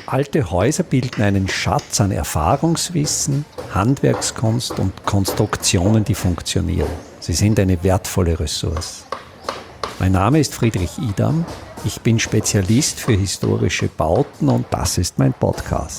Alte Häuser bilden einen Schatz an Erfahrungswissen, Handwerkskunst und Konstruktionen, die funktionieren. Sie sind eine wertvolle Ressource. Mein Name ist Friedrich Idam. Ich bin Spezialist für historische Bauten und das ist mein Podcast.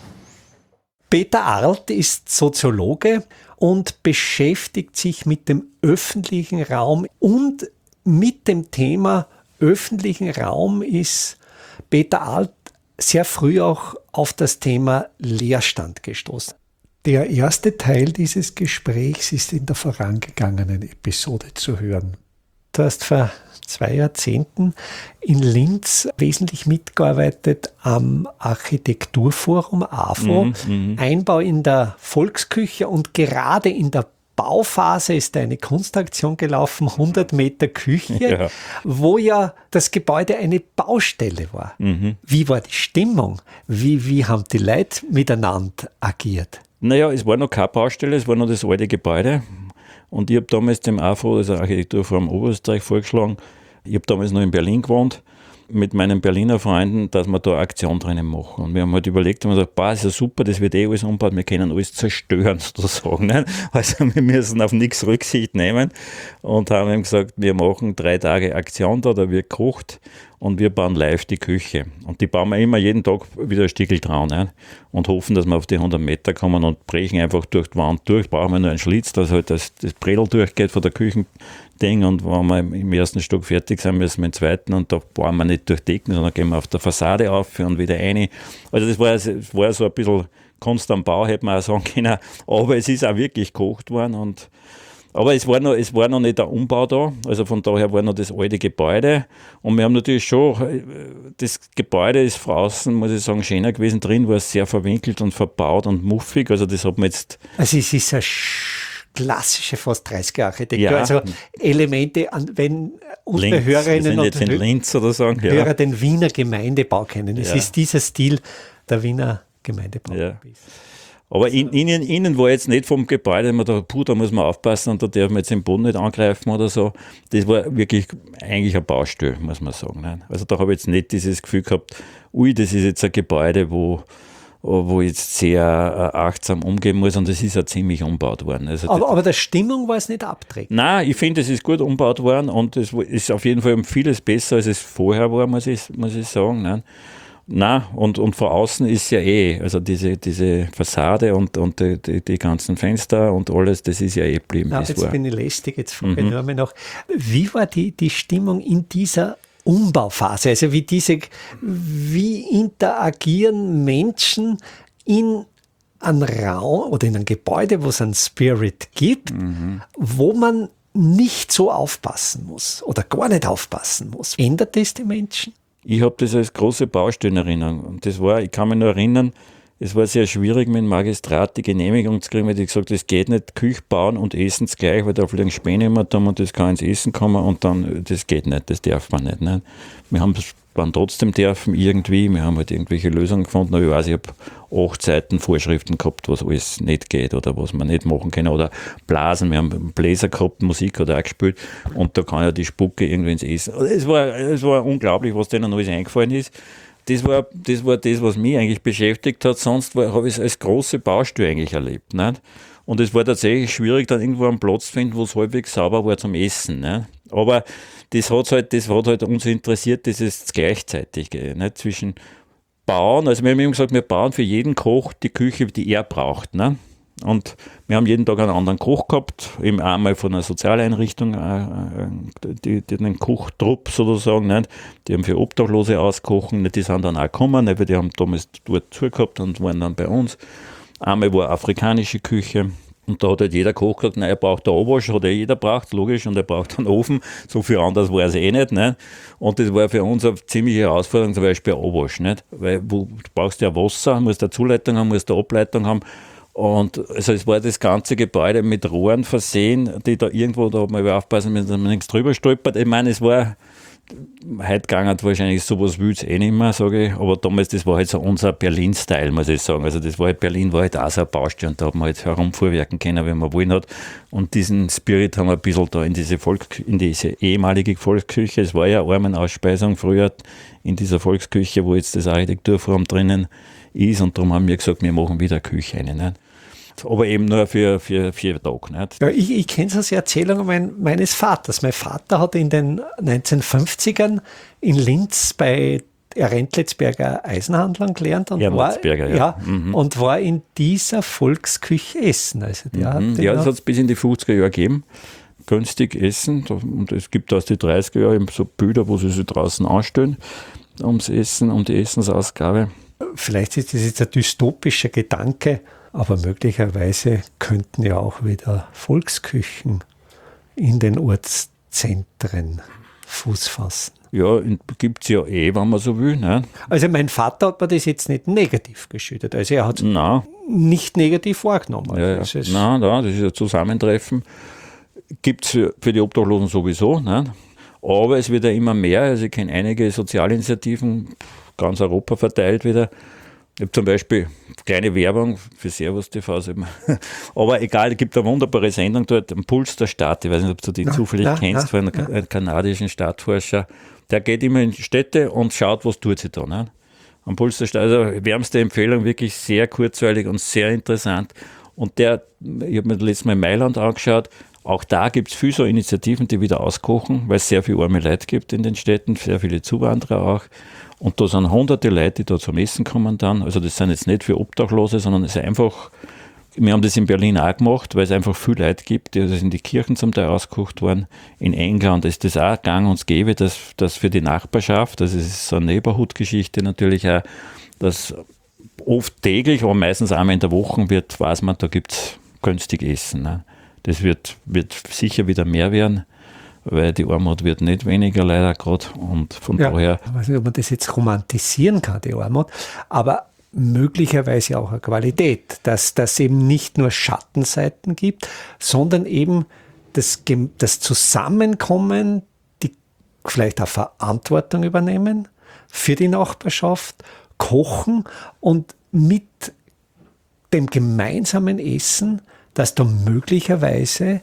Peter Arlt ist Soziologe und beschäftigt sich mit dem öffentlichen Raum. Und mit dem Thema öffentlichen Raum ist Peter Arlt sehr früh auch auf das Thema Leerstand gestoßen. Der erste Teil dieses Gesprächs ist in der vorangegangenen Episode zu hören. Du hast vor 2 Jahrzehnten in Linz wesentlich mitgearbeitet am Architekturforum AFO, Einbau in der Volksküche, und gerade in der Bauphase ist eine Kunstaktion gelaufen, 100 Meter Küche, wo ja das Gebäude eine Baustelle war. Wie war die Stimmung? Wie haben die Leute miteinander agiert? Naja, es war noch keine Baustelle, es war noch das alte Gebäude. Und ich habe damals dem AFO, also Architekturforum Oberösterreich, vorgeschlagen. Ich habe damals noch in Berlin gewohnt, mit meinen Berliner Freunden, dass wir da eine Aktion drinnen machen. Und wir haben halt überlegt, und gesagt, ist ja super, das wird alles umgebaut, wir können alles zerstören, sozusagen. Ne? Also wir müssen auf nichts Rücksicht nehmen. Und haben ihm gesagt, wir machen 3 Tage Aktion da wird gekocht und wir bauen live die Küche. Und die bauen wir immer jeden Tag wieder ein Stückel dran, ne? Und hoffen, dass wir auf die 100 Meter kommen und brechen einfach durch die Wand durch. Brauchen wir nur einen Schlitz, dass halt das Bredel durchgeht von der Küchending, und wenn wir im ersten Stock fertig sind, müssen wir im zweiten, und da bauen wir nicht durch Decken, sondern gehen wir auf der Fassade auf und wieder rein. Also das war so ein bisschen Kunst am Bau, hätte man auch sagen können, aber es ist auch wirklich gekocht worden. Aber es war noch nicht der Umbau da, also von daher war noch das alte Gebäude, und wir haben natürlich schon, das Gebäude ist von außen, muss ich sagen, schöner gewesen, drin war es sehr verwinkelt und verbaut und muffig, also das hat man jetzt... Also es ist eine klassische fast 30er-Architektur, also Elemente, wenn unsere Linz, Hörerinnen und jetzt in Linz oder sagen, Hörer den Wiener Gemeindebau kennen. Es ist dieser Stil der Wiener Gemeindebau. Ja. Aber innen war jetzt nicht vom Gebäude, man da muss man aufpassen und da darf man jetzt den Boden nicht angreifen oder so. Das war wirklich eigentlich ein Baustell, muss man sagen. Ne? Also da habe ich jetzt nicht dieses Gefühl gehabt, das ist jetzt ein Gebäude, wo jetzt sehr achtsam umgehen muss, und das ist ja ziemlich umgebaut worden. Also aber der Stimmung war es nicht abträglich? Nein, ich finde, es ist gut umgebaut worden, und es ist auf jeden Fall um vieles besser, als es vorher war, muss ich sagen. Ne? Nein, und von außen ist ja also diese Fassade und die ganzen Fenster und alles, das ist ja geblieben. Jetzt bin ich lästig, jetzt frage ich nur mal noch. Wie war die Stimmung in dieser Umbauphase? Also wie interagieren Menschen in einem Raum oder in einem Gebäude, wo es einen Spirit gibt, wo man nicht so aufpassen muss oder gar nicht aufpassen muss? Ändert das die Menschen? Ich habe das als große Baustelle in Erinnerung. Und ich kann mich nur erinnern, es war sehr schwierig, mit dem Magistrat die Genehmigung zu kriegen, weil die gesagt haben, das geht nicht, Küche bauen und essen gleich, weil da fliegen Späne immer da und das kann ins Essen kommen, und dann, das geht nicht, das darf man nicht. Ne? Wir haben es dann trotzdem dürfen irgendwie, wir haben halt irgendwelche Lösungen gefunden, aber ich habe 8 Seiten Vorschriften gehabt, was alles nicht geht oder was man nicht machen kann, oder Blasen, wir haben Bläser gehabt, Musik hat auch gespielt, und da kann ja die Spucke irgendwie ins Essen. Es war unglaublich, was denen alles eingefallen ist. Das war das, was mich eigentlich beschäftigt hat, sonst habe ich es als große Baustelle eigentlich erlebt. Nicht? Und es war tatsächlich schwierig, dann irgendwo einen Platz zu finden, wo es halbwegs sauber war zum Essen. Nicht? Aber das hat halt uns interessiert, das ist gleichzeitig, nicht? Zwischen Bauen, also wir haben immer gesagt, wir bauen für jeden Koch die Küche, die er braucht. Ne? Und wir haben jeden Tag einen anderen Koch gehabt, eben einmal von einer Sozialeinrichtung, einen Kochtrupp sozusagen, nicht? Die haben für Obdachlose auskochen, die sind dann auch gekommen, weil die haben damals dort zugehabt und waren dann bei uns. Einmal war afrikanische Küche, und da hat halt jeder Koch gesagt, nein, er braucht eine Abwasch, hat jeder braucht, logisch, und er braucht einen Ofen, so viel anders war es nicht. Ne? Und das war für uns eine ziemliche Herausforderung, zum Beispiel eine Abwasch, nicht? Weil du brauchst ja Wasser, musst eine Zuleitung haben, musst eine Ableitung haben. Und also es war das ganze Gebäude mit Rohren versehen, die da irgendwo, da hat man aufpassen müssen, dass man nichts drüber stolpert. Ich meine, es war heute gegangen wahrscheinlich sowas will es nicht mehr, sage ich. Aber damals, das war halt so unser Berlin-Style, muss ich sagen. Also das war halt, Berlin war halt auch so eine Baustelle und da hat man halt herumfuhrwerken können, wenn man wollen hat. Und diesen Spirit haben wir ein bisschen da in diese ehemalige Volksküche, es war ja eine Armenausspeisung früher in dieser Volksküche, wo jetzt das Architekturforum drinnen ist, und darum haben wir gesagt, wir machen wieder eine Küche rein. Nicht? Aber eben nur für 4 Tage. Nicht? Ja, ich kenne so die Erzählung meines Vaters. Mein Vater hat in den 1950ern in Linz bei Rentlitzberger Eisenhandlern gelernt und und war in dieser Volksküche essen. Also das hat es bis in die 50er Jahre gegeben. Günstig essen. Und es gibt aus den 30er Jahren eben so Bilder, wo sie sich draußen anstellen ums Essen, um die Essensausgabe. Vielleicht ist das jetzt ein dystopischer Gedanke, aber möglicherweise könnten ja auch wieder Volksküchen in den Ortszentren Fuß fassen. Ja, gibt es ja wenn man so will. Ne? Also mein Vater hat mir das jetzt nicht negativ geschüttet. Also er hat es nicht negativ wahrgenommen. Ja. Das ist ein Zusammentreffen. Gibt es für die Obdachlosen sowieso. Ne? Aber es wird ja immer mehr. Also ich kenne einige Sozialinitiativen, ganz Europa verteilt wieder. Ich habe zum Beispiel kleine Werbung für Servus TV. Aber egal, es gibt eine wunderbare Sendung dort, am Puls der Stadt. Ich weiß nicht, ob du die zufällig kennst, von einem kanadischen Stadtforscher. Der geht immer in Städte und schaut, was tut sie da. Ne? Am Puls der Stadt. Also wärmste Empfehlung, wirklich sehr kurzweilig und sehr interessant. Und ich habe mir letztes Mal in Mailand angeschaut. Auch da gibt es viele so Initiativen, die wieder auskochen, weil es sehr viele arme Leute gibt in den Städten, sehr viele Zuwanderer auch. Und da sind hunderte Leute, die da zum Essen kommen dann. Also das sind jetzt nicht für Obdachlose, sondern es ist einfach, wir haben das in Berlin auch gemacht, weil es einfach viele Leute gibt, die in die Kirchen zum Teil ausgekocht worden. In England ist das auch gang und gäbe, dass für die Nachbarschaft, das ist so eine Neighborhood-Geschichte natürlich auch, dass oft täglich, aber meistens einmal in der Woche weiß man, da gibt es günstig Essen. Ne? Das wird sicher wieder mehr werden, weil die Armut wird nicht weniger leider gerade. Und von daher. Ich weiß nicht, ob man das jetzt romantisieren kann, die Armut, aber möglicherweise auch eine Qualität, dass das eben nicht nur Schattenseiten gibt, sondern eben das Zusammenkommen, die vielleicht auch Verantwortung übernehmen für die Nachbarschaft, kochen und mit dem gemeinsamen Essen, dass da möglicherweise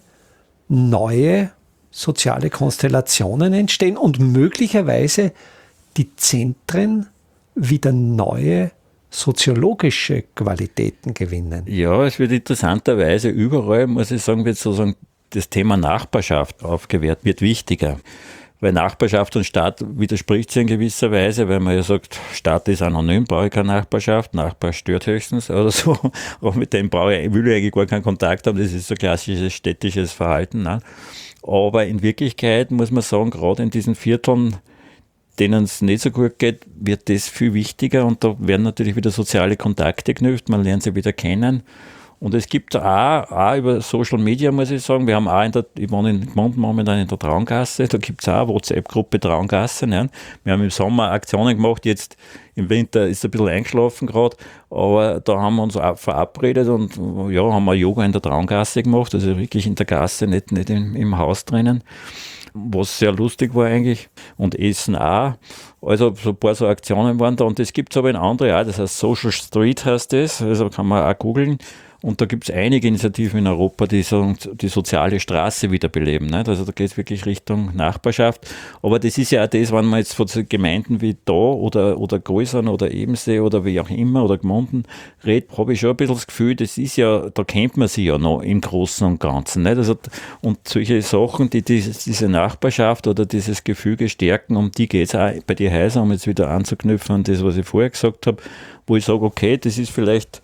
neue soziale Konstellationen entstehen und möglicherweise die Zentren wieder neue soziologische Qualitäten gewinnen. Ja, es wird interessanterweise überall, muss ich sagen, wird sozusagen das Thema Nachbarschaft aufgewehrt, wird wichtiger. Weil Nachbarschaft und Staat widerspricht sich in gewisser Weise, weil man ja sagt, Staat ist anonym, brauche ich keine Nachbarschaft, Nachbar stört höchstens oder so. Aber mit dem will ich eigentlich gar keinen Kontakt haben, das ist so klassisches städtisches Verhalten. Ne? Aber in Wirklichkeit muss man sagen, gerade in diesen Vierteln, denen es nicht so gut geht, wird das viel wichtiger und da werden natürlich wieder soziale Kontakte geknüpft, man lernt sie wieder kennen. Und es gibt auch über Social Media, muss ich sagen, wir haben auch ich wohne in Gmunden momentan in der Traungasse, da gibt es auch eine WhatsApp-Gruppe Traungasse. Ne? Wir haben im Sommer Aktionen gemacht, jetzt im Winter ist es ein bisschen eingeschlafen gerade, aber da haben wir uns auch verabredet und haben wir Yoga in der Traungasse gemacht, also wirklich in der Gasse, nicht im Haus drinnen, was sehr lustig war eigentlich, und Essen auch. Also so ein paar so Aktionen waren da und das gibt es aber in andere auch, das heißt Social Street heißt das, also kann man auch googeln. Und da gibt es einige Initiativen in Europa, die sagen, die soziale Straße wiederbeleben. Nicht? Also da geht es wirklich Richtung Nachbarschaft. Aber das ist ja auch das, wenn man jetzt von so Gemeinden wie da oder Größern oder Ebensee oder wie auch immer oder Gmunden redet, habe ich schon ein bisschen das Gefühl, das ist ja, da kennt man sich ja noch im Großen und Ganzen. Nicht? Also, und solche Sachen, die diese Nachbarschaft oder dieses Gefüge stärken, um die geht es auch bei den Häusern, um jetzt wieder anzuknüpfen an das, was ich vorher gesagt habe, wo ich sage, okay, das ist vielleicht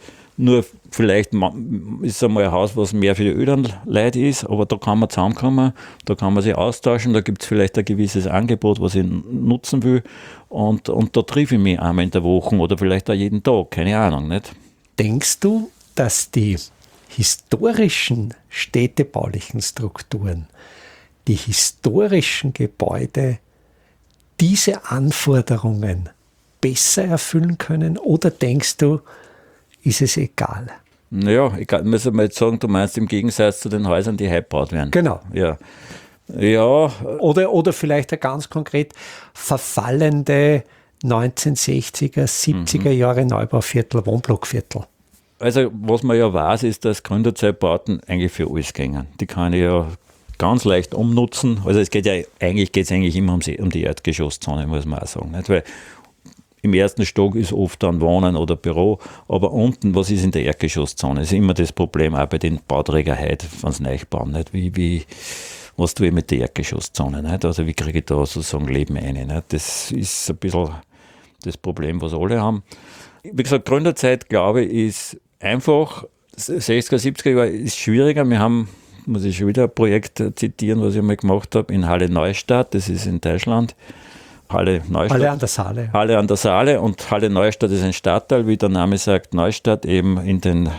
ist es einmal ein Haus, was mehr für die älteren Leute ist, aber da kann man zusammenkommen, da kann man sich austauschen, da gibt es vielleicht ein gewisses Angebot, was ich nutzen will und da treffe ich mich einmal in der Woche oder vielleicht auch jeden Tag, keine Ahnung. Nicht? Denkst du, dass die historischen städtebaulichen Strukturen, die historischen Gebäude diese Anforderungen besser erfüllen können oder denkst du, ist es egal? Naja, muss ich mal jetzt sagen, du meinst im Gegensatz zu den Häusern, die heute gebaut werden. Genau. Ja. Ja. Oder vielleicht ein ganz konkret verfallende 1960er, 70er Jahre Neubauviertel, Wohnblockviertel. Also was man ja weiß, ist, dass Gründerzeitbauten eigentlich für alles gehen. Die kann ich ja ganz leicht umnutzen. Also es geht eigentlich immer um die Erdgeschosszone, muss man auch sagen. Nicht? Weil im ersten Stock ist oft dann Wohnen oder Büro, aber unten, was ist in der Erdgeschosszone? Das ist immer das Problem auch bei den Bauträgern heute, wenn sie neu bauen. Nicht? Was tue ich mit der Erdgeschosszone? Nicht? Also wie kriege ich da sozusagen Leben rein? Nicht? Das ist ein bisschen das Problem, was alle haben. Wie gesagt, Gründerzeit, glaube ich, ist einfach, 60er, 70er Jahre ist schwieriger. Wir haben, muss ich schon wieder ein Projekt zitieren, was ich mal gemacht habe, in Halle Neustadt, das ist in Deutschland. Halle Neustadt. Halle an der Saale. Halle an der Saale und Halle Neustadt ist ein Stadtteil, wie der Name sagt, Neustadt, eben in den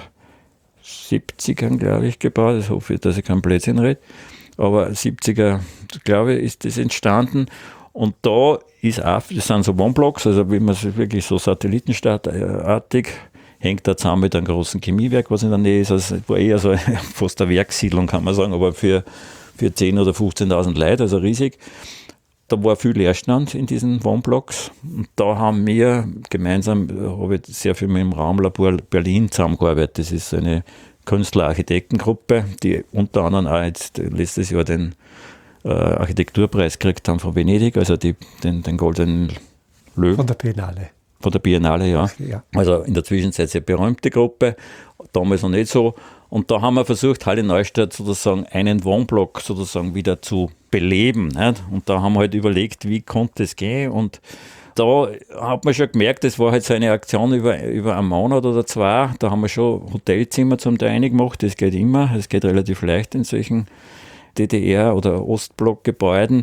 70ern, glaube ich, gebaut. Ich hoffe, dass ich keinen Blödsinn rede. Aber 70er, glaube ich, ist das entstanden. Und da ist auch, das sind so Wohnblocks, also wie man es wirklich so satellitenstadtartig, hängt da zusammen mit einem großen Chemiewerk, was in der Nähe ist. Also es war eher so fast eine Werkssiedlung, kann man sagen, aber für 10.000 oder 15.000 Leute, also riesig. Da war viel Leerstand in diesen Wohnblocks. Und da haben wir gemeinsam, habe ich sehr viel mit dem Raumlabor Berlin zusammengearbeitet. Das ist eine Künstler-Architektengruppe, die unter anderem auch jetzt letztes Jahr den Architekturpreis gekriegt haben von Venedig, also den Goldenen Löwen. Von der Biennale. Von der Biennale, ja. Also in der Zwischenzeit sehr berühmte Gruppe, damals noch nicht so. Und da haben wir versucht, Halle Neustadt sozusagen einen Wohnblock sozusagen wieder zu beleben. Nicht? Und da haben wir halt überlegt, wie konnte es gehen. Und da hat man schon gemerkt, das war halt so eine Aktion über einen Monat oder zwei. Da haben wir schon Hotelzimmer zum Teil gemacht. Das geht immer, das geht relativ leicht in solchen DDR- oder Ostblockgebäuden.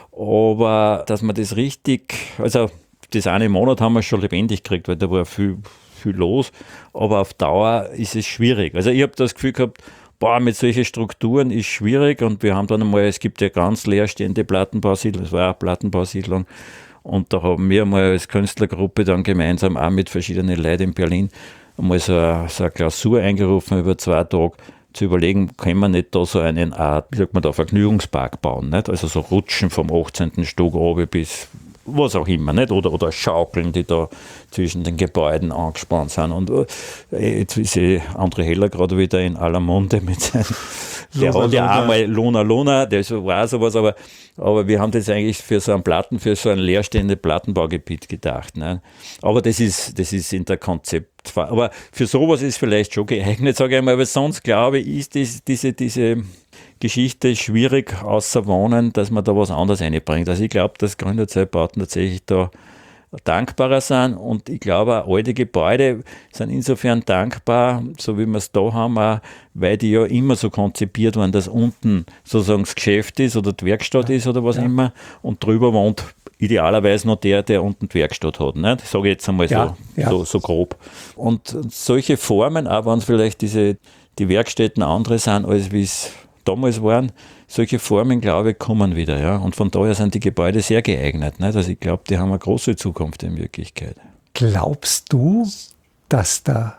Aber dass man das richtig, also das eine Monat haben wir schon lebendig gekriegt, weil da war viel los. Aber auf Dauer ist es schwierig. Also ich habe das Gefühl gehabt, mit solchen Strukturen ist schwierig. Und wir haben dann einmal, es gibt ja ganz leerstehende Plattenbausiedlung, es war auch eine Plattenbausiedlung. Und da haben wir mal als Künstlergruppe dann gemeinsam auch mit verschiedenen Leuten in Berlin einmal so eine Klausur eingerufen über 2 Tage, zu überlegen, kann man nicht da so einen Art, wie sagt man da, Vergnügungspark bauen, nicht? Also so Rutschen vom 18. Stock runter bis was auch immer, nicht? Oder Schaukeln, die da zwischen den Gebäuden angespannt sind. Und jetzt ist André Heller gerade wieder in aller Munde mit seinem, der hat ja auch mal Luna, das war sowas, aber wir haben das eigentlich für so ein leerstehendes Plattenbaugebiet gedacht. Ne? Aber das ist in der Konzeptphase. Aber für sowas ist vielleicht schon geeignet, sage ich mal, aber sonst glaube ich, ist diese Geschichte schwierig, außer Wohnen, dass man da was anderes einbringt. Also ich glaube, dass Gründerzeitbauten tatsächlich da dankbarer sind und ich glaube auch alte Gebäude sind insofern dankbar, so wie wir es da haben, auch, weil die ja immer so konzipiert waren, dass unten sozusagen das Geschäft ist oder die Werkstatt ist oder was immer und drüber wohnt idealerweise noch der unten die Werkstatt hat. Nicht? Ich sage jetzt einmal so grob. Und solche Formen, auch wenn es vielleicht die Werkstätten andere sind, als wie es damals waren, solche Formen, glaube ich, kommen wieder. Ja? Und von daher sind die Gebäude sehr geeignet. Nicht? Also ich glaube, die haben eine große Zukunft in Wirklichkeit. Glaubst du, dass der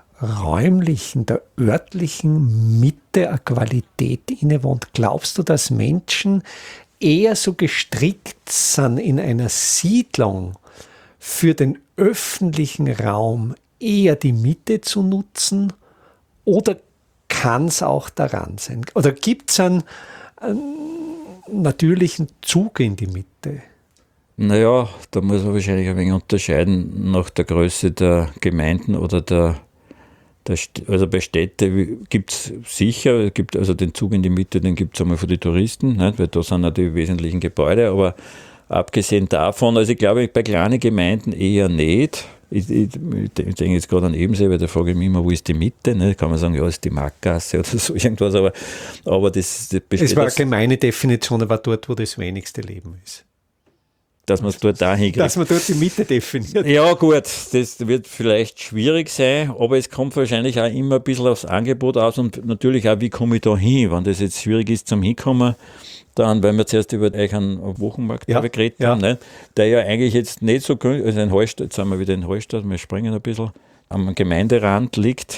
örtlichen Mitte eine Qualität innewohnt? Glaubst du, dass Menschen eher so gestrickt sind in einer Siedlung für den öffentlichen Raum eher die Mitte zu nutzen oder kann es auch daran sein? Oder gibt es einen natürlichen Zug in die Mitte? Naja, da muss man wahrscheinlich ein wenig unterscheiden nach der Größe der Gemeinden oder also bei Städten gibt es sicher, also den Zug in die Mitte, den gibt es einmal für die Touristen, nicht? Weil da sind ja die wesentlichen Gebäude, aber abgesehen davon, also ich glaube, bei kleinen Gemeinden eher nicht. Ich denke jetzt gerade an Ebensee, weil da frage ich mich immer, wo ist die Mitte? Ne? Kann man sagen, ja, ist die Marktgasse oder so irgendwas, aber das besteht. Es war eine gemeine Definition, aber dort, wo das wenigste Leben ist. Dass man es dort dahin kriegt. Dass man dort die Mitte definiert. Ja gut, das wird vielleicht schwierig sein, aber es kommt wahrscheinlich auch immer ein bisschen aufs Angebot aus und natürlich auch, wie komme ich da hin, wenn das jetzt schwierig ist zum Hinkommen. Dann, weil wir zuerst über einen Wochenmarkt geredet haben, ne? Der ja eigentlich jetzt nicht so, also in Hallstatt, jetzt sind wir wieder in Hallstatt, wir springen ein bisschen, am Gemeinderand liegt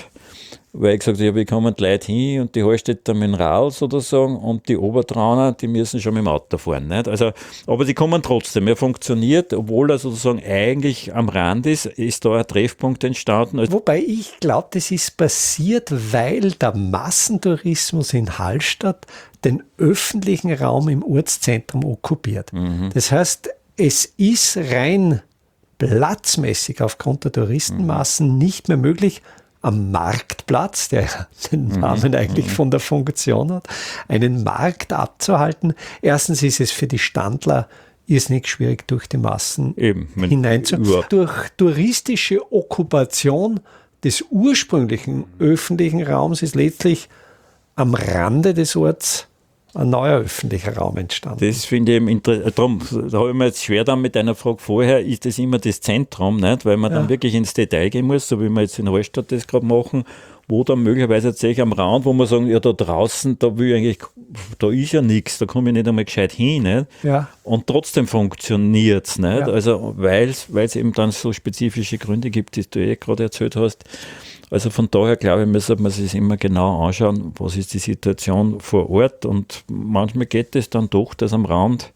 weil ich gesagt habe, wie kommen die Leute hin und die Hallstätter mit dem Rad sozusagen und die Obertrauner, die müssen schon mit dem Auto fahren. Nicht? Also, aber die kommen trotzdem. Er funktioniert, obwohl er sozusagen eigentlich am Rand ist da ein Treffpunkt entstanden. Wobei ich glaube, das ist passiert, weil der Massentourismus in Hallstatt den öffentlichen Raum im Ortszentrum okkupiert. Das heißt, es ist rein platzmäßig aufgrund der Touristenmassen nicht mehr möglich, am Marktplatz, der den Namen eigentlich von der Funktion hat, einen Markt abzuhalten. Erstens ist es für die Standler irrsinnig schwierig, durch die Massen hineinzukommen. Durch touristische Okkupation des ursprünglichen öffentlichen Raums ist letztlich am Rande des Orts ein neuer öffentlicher Raum entstanden. Das finde ich eben interessant. Darum, da habe ich mir jetzt schwer dann mit einer Frage vorher, ist das immer das Zentrum, nicht? Weil man dann wirklich ins Detail gehen muss, so wie wir jetzt in Hallstatt das gerade machen, wo dann möglicherweise tatsächlich am Rand, wo man sagen, ja da draußen, da ist ja nichts, da komme ich nicht einmal gescheit hin. Nicht? Ja. Und trotzdem funktioniert es nicht. Ja. Also weil es eben dann so spezifische Gründe gibt, die du gerade erzählt hast. Also von daher glaube ich, müsste man sich immer genau anschauen, was ist die Situation vor Ort und manchmal geht es dann doch, dass am Rand.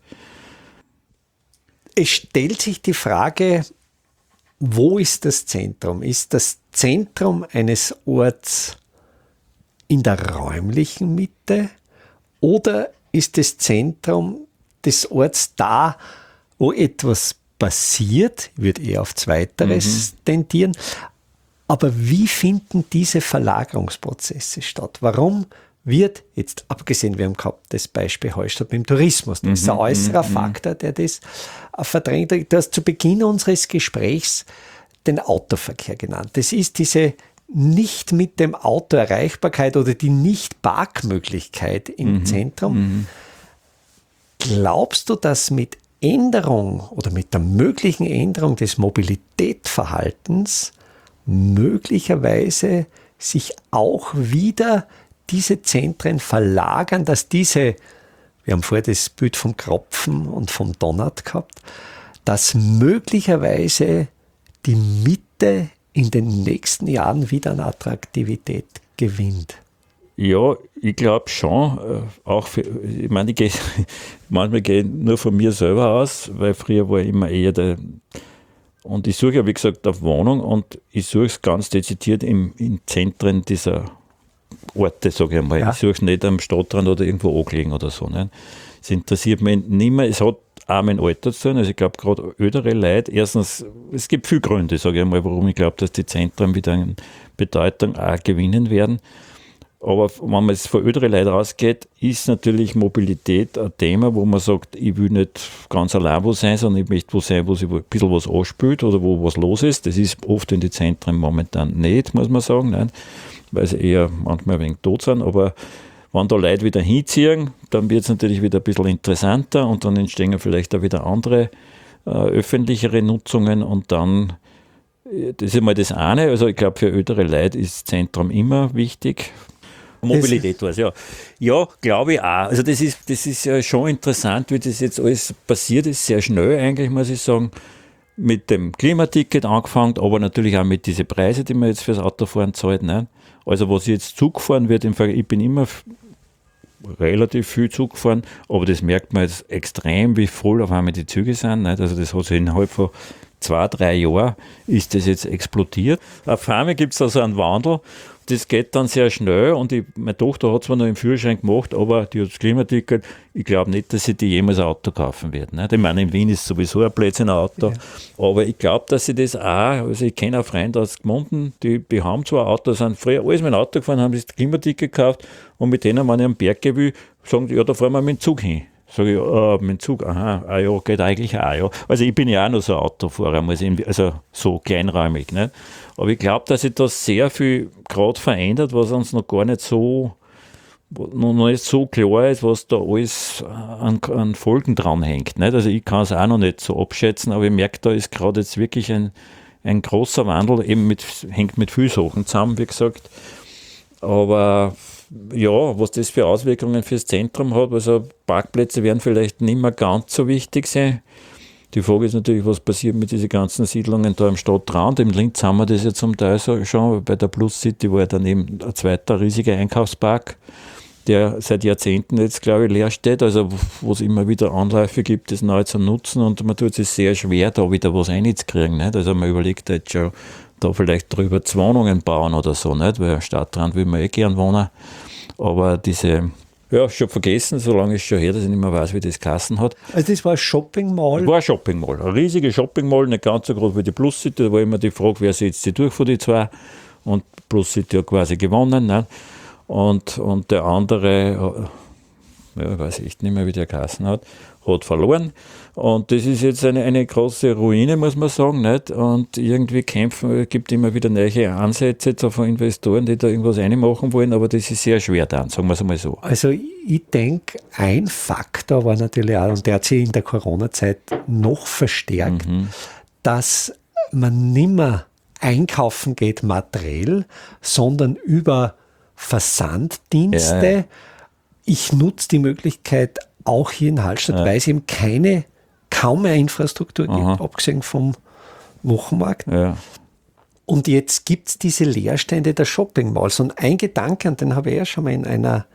Es stellt sich die Frage, wo ist das Zentrum? Ist das Zentrum eines Orts in der räumlichen Mitte oder ist das Zentrum des Orts da, wo etwas passiert? Ich würde eher auf Zweiteres tendieren. Aber wie finden diese Verlagerungsprozesse statt? Warum wird jetzt, abgesehen, wir haben gehabt das Beispiel Hallstatt mit dem Tourismus, das ist ein äußerer Faktor, der das verdrängt. Du hast zu Beginn unseres Gesprächs den Autoverkehr genannt. Das ist diese nicht mit dem Auto Erreichbarkeit oder die Nicht-Parkmöglichkeit im Zentrum. Glaubst du, dass mit Änderung oder mit der möglichen Änderung des Mobilitätsverhaltens möglicherweise sich auch wieder diese Zentren verlagern, dass wir haben vorher das Bild vom Kropfen und vom Donut gehabt, dass möglicherweise die Mitte in den nächsten Jahren wieder an Attraktivität gewinnt? Ja, ich glaube schon. Ich meine, manchmal gehe ich nur von mir selber aus, weil früher war ich immer eher und ich suche ja, wie gesagt, auf Wohnung und ich suche es ganz dezidiert in Zentren dieser Orte, sage ich einmal. Ja. Ich suche es nicht am Stadtrand oder irgendwo angelegen oder so. Nicht? Es interessiert mich nicht mehr. Es hat auch mein Alter zu tun. Also ich glaube, gerade ältere Leute, erstens, es gibt viele Gründe, sage ich einmal, warum ich glaube, dass die Zentren wieder an Bedeutung auch gewinnen werden. Aber wenn man jetzt von älteren Leuten rausgeht, ist natürlich Mobilität ein Thema, wo man sagt, ich will nicht ganz allein wo sein, sondern ich möchte wo sein, wo sich ein bisschen was anspielt oder wo was los ist. Das ist oft in den Zentren momentan nicht, muss man sagen, nein, weil sie eher manchmal ein wenig tot sind. Aber wenn da Leute wieder hinziehen, dann wird es natürlich wieder ein bisschen interessanter und dann entstehen vielleicht auch wieder andere öffentlichere Nutzungen und dann, das ist mal das eine, also ich glaube für ältere Leute ist das Zentrum immer wichtig. Mobilität war es, ja. Ja, glaube ich auch. Also das ist ja schon interessant, wie das jetzt alles passiert ist, sehr schnell eigentlich, muss ich sagen, mit dem Klimaticket angefangen, aber natürlich auch mit diesen Preisen, die man jetzt fürs Autofahren zahlt. Ne? Also was jetzt Zug gefahren wird, ich bin immer relativ viel Zug gefahren, aber das merkt man jetzt extrem, wie voll auf einmal die Züge sind. Nicht? Also das hat sich innerhalb von 2-3 Jahren ist das jetzt explodiert. Auf einmal gibt es also einen Wandel. Das geht dann sehr schnell und meine Tochter hat zwar noch einen Führerschein gemacht, aber die hat das Klimaticket. Ich glaube nicht, dass sie die jemals ein Auto kaufen wird. Ne? Ich meine, in Wien ist sowieso ein Plätzchen ein Auto, ja. Aber ich glaube, dass sie das auch, also ich kenne auch Freunde aus Gmunden, die haben zwar ein Auto, sind früher alles mit dem Auto gefahren, haben das Klimaticket gekauft und mit denen, wenn ich am Berg gehe will, sagen die, ja, da fahren wir mit dem Zug hin. Sage ich, mit dem Zug, ja, geht eigentlich auch, ja. Also ich bin ja auch noch so ein Autofahrer, also so kleinräumig, nicht? Aber ich glaube, dass sich das sehr viel gerade verändert, was uns noch gar nicht so, noch nicht so klar ist, was da alles an Folgen dran hängt, nicht? Also ich kann es auch noch nicht so abschätzen, aber ich merke, da ist gerade jetzt wirklich ein großer Wandel, eben hängt mit vielen Sachen zusammen, wie gesagt. Aber ja, was das für Auswirkungen fürs Zentrum hat, also Parkplätze werden vielleicht nicht mehr ganz so wichtig sein. Die Frage ist natürlich, was passiert mit diesen ganzen Siedlungen da im Stadtrand. Im Linz haben wir das ja zum Teil so schon. Bei der Plus City war ja daneben ein zweiter riesiger Einkaufspark, der seit Jahrzehnten jetzt, glaube ich, leer steht, also wo es immer wieder Anläufe gibt, das neu zu nutzen, und man tut es sehr schwer, da wieder was reinzukriegen. Nicht? Also man überlegt jetzt schon, da vielleicht drüber 2 Wohnungen bauen oder so, nicht? Weil am Stadtrand will man gern wohnen. Aber diese, ja, schon vergessen, so lange ist es schon her, dass ich nicht mehr weiß, wie das geheißen hat. Also das war ein Shopping Mall? Das war ein Shopping Mall, ein riesiger Shopping Mall, nicht ganz so groß wie die Plus City. Da war immer die Frage, wer setzt sich durch von den zwei. Und Plus City hat quasi gewonnen. Nicht? Und der andere, ja, ich weiß echt nicht mehr, wie der geheißen hat verloren. Und das ist jetzt eine große Ruine, muss man sagen. Nicht? Und irgendwie kämpfen, gibt immer wieder neue Ansätze von Investoren, die da irgendwas reinmachen wollen, aber das ist sehr schwer dann, sagen wir es mal so. Also ich denke, ein Faktor war natürlich auch, und der hat sich in der Corona-Zeit noch verstärkt, dass man nicht mehr einkaufen geht materiell, sondern über Versanddienste. Ja. Ich nutze die Möglichkeit auch hier in Hallstatt, weil es eben kaum mehr Infrastruktur gibt, abgesehen vom Wochenmarkt. Ja. Und jetzt gibt es diese Leerstände der Shopping Malls. Und ein Gedanke, und den habe ich ja schon mal in einer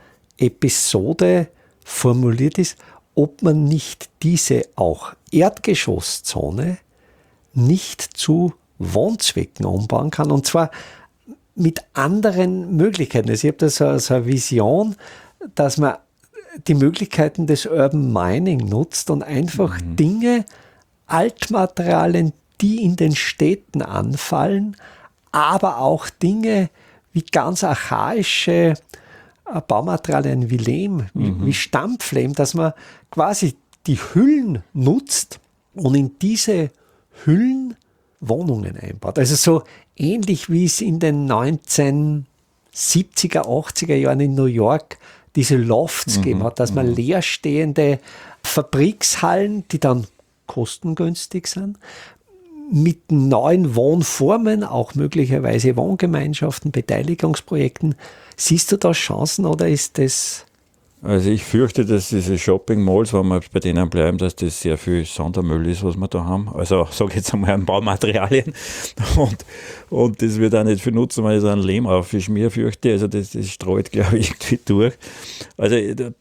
Episode formuliert, ist, ob man nicht diese auch Erdgeschosszone nicht zu Wohnzwecken umbauen kann. Und zwar mit anderen Möglichkeiten. Also ich habe da so eine Vision, dass man die Möglichkeiten des Urban Mining nutzt und einfach Dinge, Altmaterialien, die in den Städten anfallen, aber auch Dinge wie ganz archaische Baumaterialien wie Lehm, wie Stampflehm, dass man quasi die Hüllen nutzt und in diese Hüllen Wohnungen einbaut. Also so ähnlich wie es in den 1970er, 80er Jahren in New York diese Lofts gegeben hat, dass man leerstehende Fabrikshallen, die dann kostengünstig sind, mit neuen Wohnformen, auch möglicherweise Wohngemeinschaften, Beteiligungsprojekten. Siehst du da Chancen oder ist das... Also ich fürchte, dass diese Shopping Malls, wenn wir bei denen bleiben, dass das sehr viel Sondermüll ist, was wir da haben. Also sage ich jetzt einmal an Baumaterialien. Und das wird auch nicht viel nutzen, wenn ich so einen Lehm aufschmiere, fürchte. Also das streut, glaube ich, irgendwie durch. Also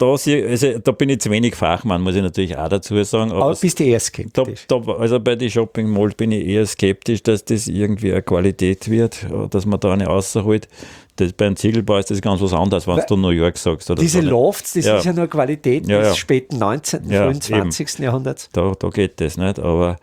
da bin ich zu wenig Fachmann, muss ich natürlich auch dazu sagen. Aber bist du eher skeptisch? Also bei den Shopping Malls bin ich eher skeptisch, dass das irgendwie eine Qualität wird, dass man da eine rausholt. Bei einem Ziegelbau ist das ganz was anderes, wenn du New York sagst. Oder diese so. Lofts, das ist ja nur Qualität des späten 19., frühen 20. Jahrhunderts. Da geht das nicht, aber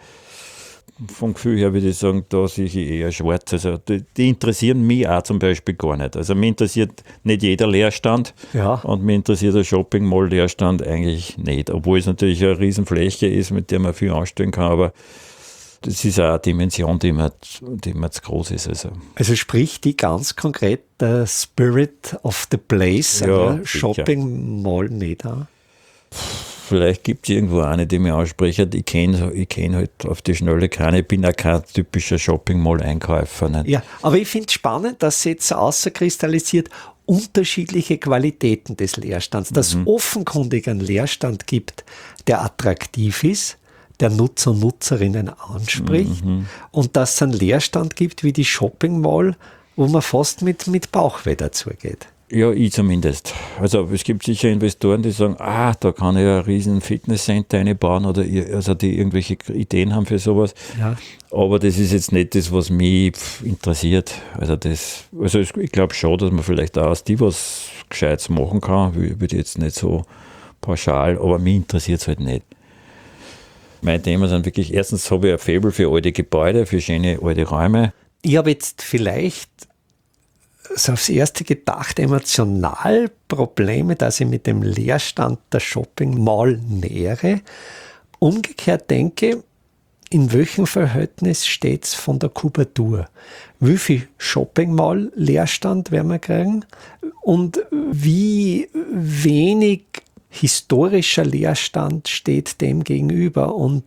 vom Gefühl her würde ich sagen, da sehe ich eher schwarz. Also die interessieren mich auch zum Beispiel gar nicht. Also mich interessiert nicht jeder Leerstand und mich interessiert der Shopping Mall Leerstand eigentlich nicht. Obwohl es natürlich eine Riesenfläche ist, mit der man viel anstellen kann, aber das ist auch eine Dimension, die mir zu groß ist. Also sprich die ganz konkret der Spirit of the Place, Shopping Mall nicht an? Vielleicht gibt es irgendwo eine, die mich anspricht. Ich kenn halt auf die Schnelle keine, ich bin auch kein typischer Shopping Mall Einkäufer. Nicht? Ja, aber ich finde es spannend, dass es jetzt außerkristallisiert unterschiedliche Qualitäten des Leerstands, dass es offenkundig einen Leerstand gibt, der attraktiv ist, der Nutzer und Nutzerinnen anspricht und dass es einen Leerstand gibt wie die Shopping Mall, wo man fast mit Bauchweh dazugeht. Ja, ich zumindest. Also es gibt sicher Investoren, die sagen, da kann ich ein riesen Fitnesscenter einbauen oder also die irgendwelche Ideen haben für sowas. Ja. Aber das ist jetzt nicht das, was mich interessiert. Also ich glaube schon, dass man vielleicht auch aus die was Gescheites machen kann. Würde jetzt nicht so pauschal, aber mich interessiert es halt nicht. Mein Thema sind wirklich, erstens habe ich ein Faible für alte Gebäude, für schöne alte Räume. Ich habe jetzt vielleicht so aufs Erste gedacht, emotional Probleme, dass ich mit dem Leerstand der Shopping Mall nähere. Umgekehrt denke, in welchem Verhältnis steht es von der Kubatur? Wie viel Shopping Mall Leerstand werden wir kriegen? Und wie wenig historischer Leerstand steht dem gegenüber? Und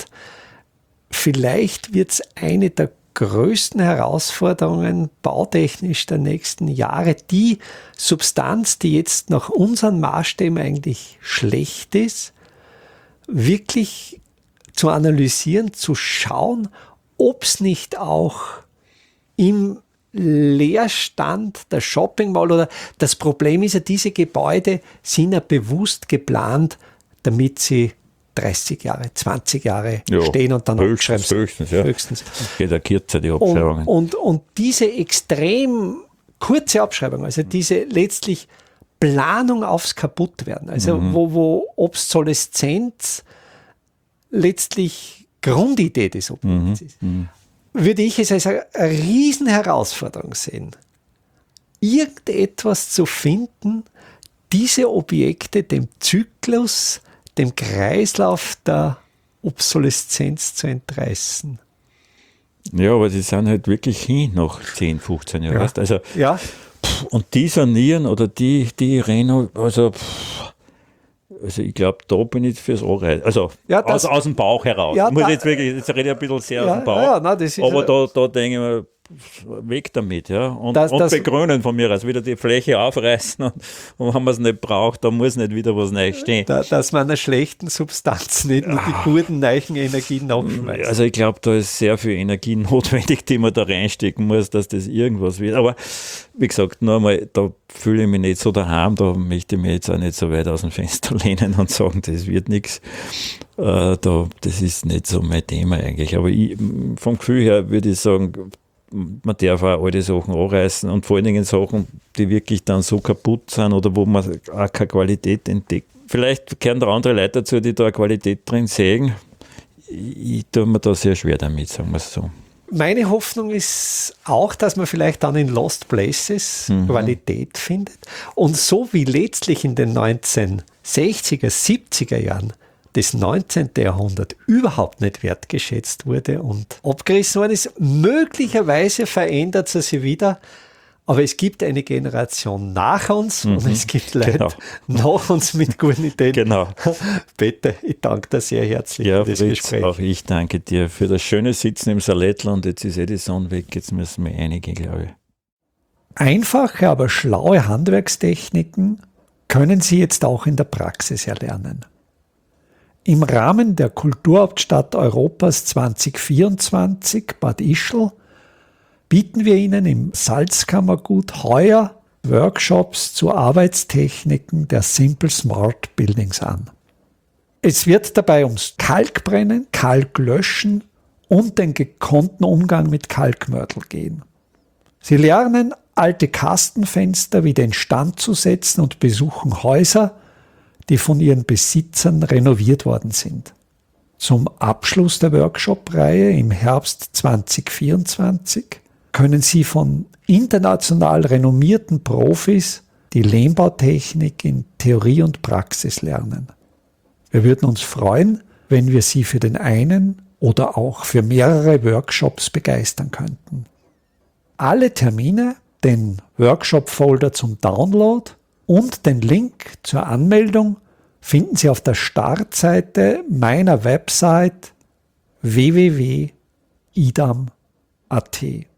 vielleicht wird es eine der größten Herausforderungen bautechnisch der nächsten Jahre, die Substanz, die jetzt nach unseren Maßstäben eigentlich schlecht ist, wirklich zu analysieren, zu schauen, ob es nicht auch im Leerstand der Shopping Mall oder das Problem ist ja, diese Gebäude sind ja bewusst geplant, damit sie 30 Jahre, 20 Jahre stehen und dann höchstens, ja. Höchstens. Geht ja kürzer, die Abschreibungen. Und diese extrem kurze Abschreibung, also diese letztlich Planung aufs Kaputtwerden, also wo Obsoleszenz letztlich Grundidee des Objekts ist, würde ich es als eine Riesenherausforderung sehen, irgendetwas zu finden, diese Objekte dem Zyklus, dem Kreislauf der Obsoleszenz zu entreißen. Ja, aber die sind halt wirklich hin nach 10, 15 Jahren. Ja. Weißt? Also, Ja. und die sanieren oder die Reno, also ich glaube, da bin ich fürs Anreisen. Also Ja, aus dem Bauch heraus. Ja, Muss jetzt wirklich, jetzt rede ich ein bisschen sehr aus dem Bauch. Ja, nein, das ist aber da denke ich mir, weg damit, ja. Und begrünen von mir aus, wieder die Fläche aufreißen und wenn man es nicht braucht, dann muss nicht wieder was neu stehen. Dass man einer schlechten Substanz nicht nur die guten, neuen Energien nachschmeißt. Also ich glaube, da ist sehr viel Energie notwendig, die man da reinstecken muss, dass das irgendwas wird. Aber wie gesagt, nur einmal, da fühle ich mich nicht so daheim, da möchte ich mich jetzt auch nicht so weit aus dem Fenster lehnen und sagen, das wird nichts. Das ist nicht so mein Thema eigentlich. Aber vom Gefühl her würde ich sagen, man darf auch alte Sachen anreißen und vor allen Dingen Sachen, die wirklich dann so kaputt sind oder wo man auch keine Qualität entdeckt. Vielleicht kehren da andere Leute dazu, die da eine Qualität drin sehen. Ich tue mir da sehr schwer damit, sagen wir es so. Meine Hoffnung ist auch, dass man vielleicht dann in Lost Places Qualität findet. Und so wie letztlich in den 1960er, 70er Jahren des 19. Jahrhunderts überhaupt nicht wertgeschätzt wurde und abgerissen worden ist. Möglicherweise verändert es sich wieder, aber es gibt eine Generation nach uns und es gibt Leute nach uns mit guten Ideen. Genau. Peter, ich danke dir sehr herzlich für das Gespräch. Auch ich danke dir für das schöne Sitzen im Salettland. Jetzt ist die Sonne weg, jetzt müssen wir einige, glaube ich. Einfache, aber schlaue Handwerkstechniken können Sie jetzt auch in der Praxis erlernen. Im Rahmen der Kulturhauptstadt Europas 2024 Bad Ischl bieten wir Ihnen im Salzkammergut heuer Workshops zu Arbeitstechniken der Simple Smart Buildings an. Es wird dabei ums Kalkbrennen, Kalklöschen und den gekonnten Umgang mit Kalkmörtel gehen. Sie lernen, alte Kastenfenster wieder instand zu setzen und besuchen Häuser, die von ihren Besitzern renoviert worden sind. Zum Abschluss der Workshop-Reihe im Herbst 2024 können Sie von international renommierten Profis die Lehmbautechnik in Theorie und Praxis lernen. Wir würden uns freuen, wenn wir Sie für den einen oder auch für mehrere Workshops begeistern könnten. Alle Termine, den Workshop-Folder zum Download und den Link zur Anmeldung finden Sie auf der Startseite meiner Website www.idam.at.